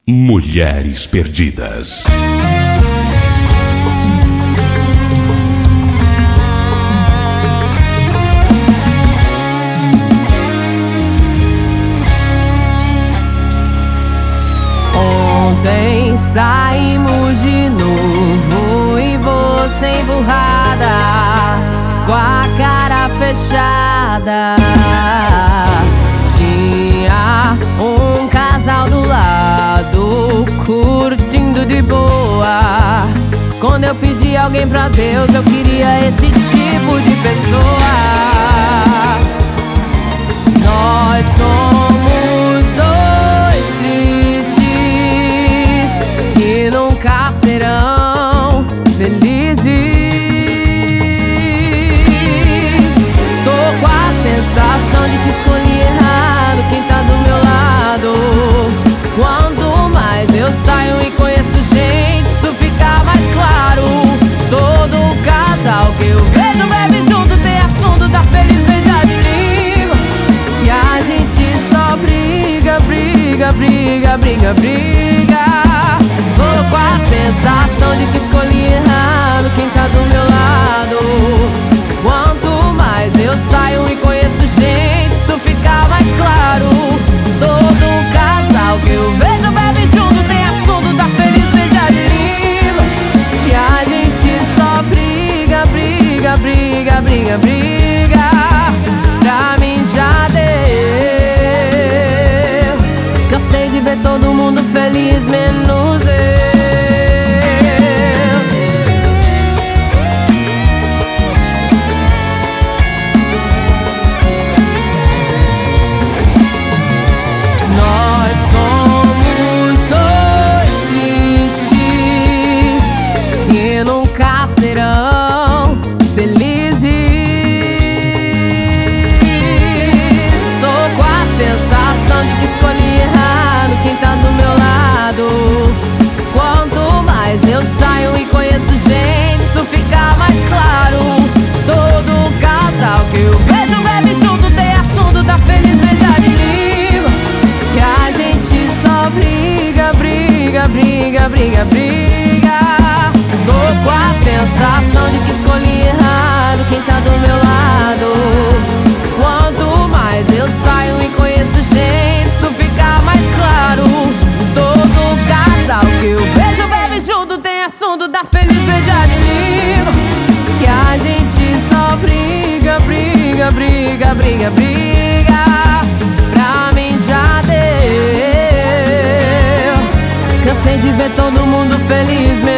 Mulheres Perdidas. Ontem saímos de novo e você emburrada, com a cara fechada. Tinha um casal do lado, curtindo de boa. Quando eu pedi alguém pra Deus, eu queria esse tipo de pessoa. Nós somos dois tristes que nunca serão felizes. Tô com a sensação de que escolhi errado quem tá do meu lado. Quanto mais eu saio e conheço gente, isso fica mais claro. Todo casal que eu vejo bebe junto, tem assunto, tá feliz, beija de língua. E a gente só briga, briga, briga, briga, briga. Tô com a sensação de que escolhi errado quem tá do meu lado. Quanto mais eu saio e conheço gente, isso fica mais claro. Todo casal que eu vejo bebe junto, tem assunto, tá feliz, beija de língua. E a gente só briga, briga, briga, briga, briga. Pra mim já deu. Cansei de ver todo mundo feliz, menos eu. Nós somos dois tristes que nunca serão felizes. Tô com a sensação de que escolhi errado quem tá do meu lado. Quanto mais eu saio e conheço gente, isso fica mais claro. Todo casal que eu vejo bebe junto, tem assunto, tá feliz, beija de língua. E a gente só briga, briga, briga, briga, briga. Tô com a sensação de que escolhi errado quem tá do meu lado. Quanto mais eu saio e conheço gente, isso fica mais claro. Todo casal que eu vejo bebe junto, tem assunto, tá feliz, beija de língua. E a gente só briga, briga, briga, briga, briga. Pra mim já deu. Cansei de ver todo mundo feliz mesmo.